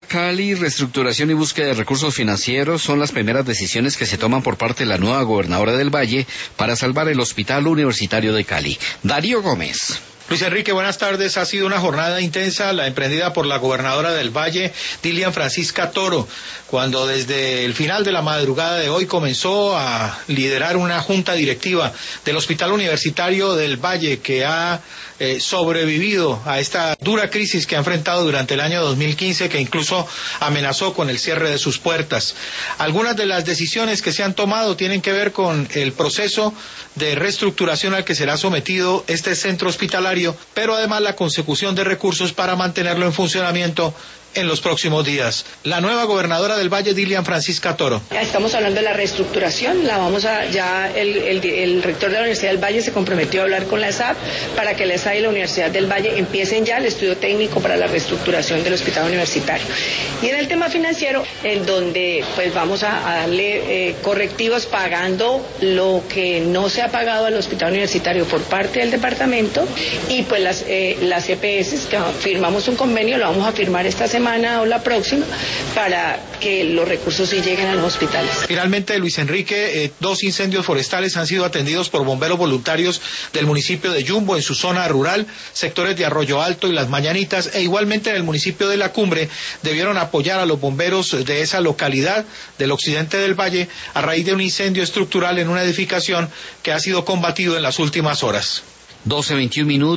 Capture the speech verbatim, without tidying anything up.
Cali, reestructuración y búsqueda de recursos financieros son las primeras decisiones que se toman por parte de la nueva gobernadora del Valle para salvar el Hospital Universitario de Cali. Darío Gómez. Luis Enrique, buenas tardes. Ha sido una jornada intensa la emprendida por la gobernadora del Valle, Dilian Francisca Toro, cuando desde el final de la madrugada de hoy comenzó a liderar una junta directiva del Hospital Universitario del Valle, que ha eh, sobrevivido a esta dura crisis que ha enfrentado durante el año dos mil quince, que incluso amenazó con el cierre de sus puertas. Algunas de las decisiones que se han tomado tienen que ver con el proceso de reestructuración al que será sometido este centro hospitalario, pero además la consecución de recursos para mantenerlo en funcionamiento en los próximos días. La nueva gobernadora del Valle, Dilian Francisca Toro. Estamos hablando de la reestructuración, la vamos a, ya el, el, el rector de la Universidad del Valle se comprometió a hablar con la E S A P para que la E S A P y la Universidad del Valle empiecen ya el estudio técnico para la reestructuración del hospital universitario. Y en el tema financiero, en donde pues vamos a, a darle eh, correctivos pagando lo que no se ha pagado al hospital universitario por parte del departamento, y pues las, eh, las E P S, que firmamos un convenio, lo vamos a firmar esta semana semana o la próxima para que los recursos sí lleguen a los hospitales. Finalmente, Luis Enrique, eh, dos incendios forestales han sido atendidos por bomberos voluntarios del municipio de Yumbo en su zona rural, sectores de Arroyo Alto y Las Mañanitas, e igualmente en el municipio de La Cumbre debieron apoyar a los bomberos de esa localidad del occidente del Valle a raíz de un incendio estructural en una edificación que ha sido combatido en las últimas horas. doce veintiún minutos.